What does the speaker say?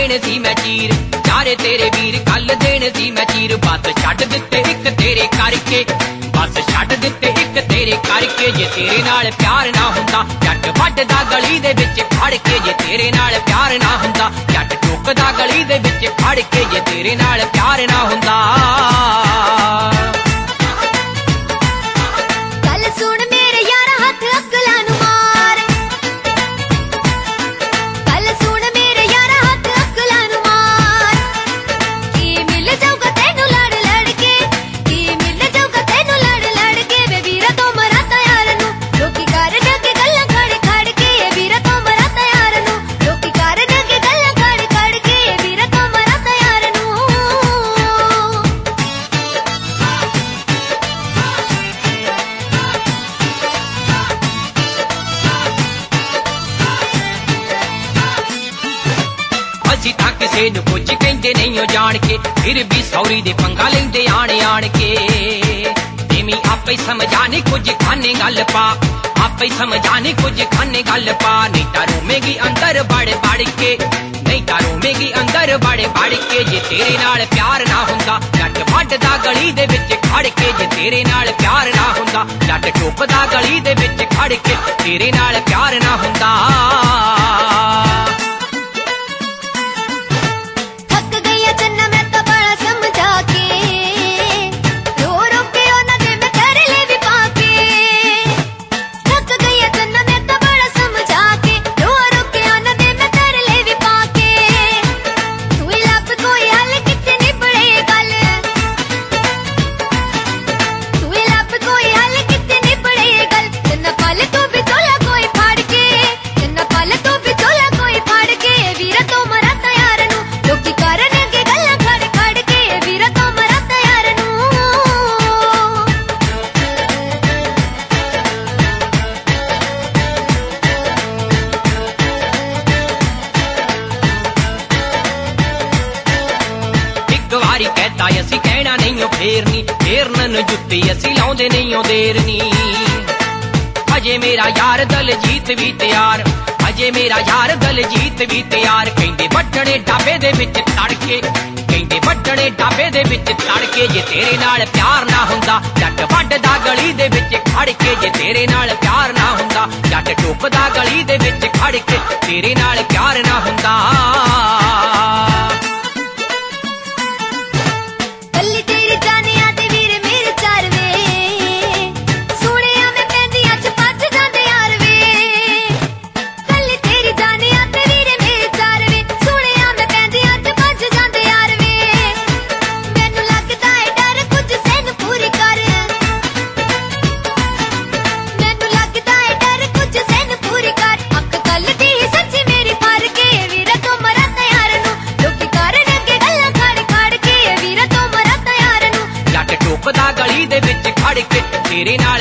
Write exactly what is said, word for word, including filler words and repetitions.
देने सी मैं चीर चारे तेरे वीर कल देने सी मैं चीर बस छड्ड दित्ते इक तेरे करके बस छड्ड दित्ते इक तेरे करके जे तेरे नाल प्यार ना हुंदा जट वड्डदा गली दे विच खड़ के जे तेरे नाल प्यार ना हुंदा जट टुकदा गली दे विच खड़ के जे तेरे नाल प्यार ना हुंदा किसे नूं कुछ कहंदे नहीं हो जान के फिर भी सौरी दे पंगा लेंदे आने आन के तेमी आपे समझाने कुछ खाने गल पा आपे समझाने कुछ खाने गल पा नहीं तां रोवेगी अंदर बड़ बड़ के नहीं तां रोवेगी अंदर बड़ बड़ के जे तेरे नाल प्यार ना हुंदा जट वड्डदा गली दे विच खड़ के जे तेरे नाल प्यार ना हुंदा जट टुकदा गली दे विच खड़ के तेरे नाल प्यार ना हुंदा कहता असी कहना नहीं हो फेरनी फेरन जुत्ती असी लाउंदे नहीं हो देरनी अजे मेरा यार दलजीत भी तैयार अजे मेरा यार दलजीत भी तैयार कहंदे वड्डणे ढाबे दे विच तड़के कहंदे वड्डणे ढाबे दे विच तड़के जे तेरे नाल प्यार ना हुंदा जट वड्डदा गली दे विच खड़ के जे तेरे नाल प्यार ना हुंदा जट टुकदा गली दे विच खड़ के तेरे नाल प्यार ना हुंदा गली दे विच खड़ के तेरे नाल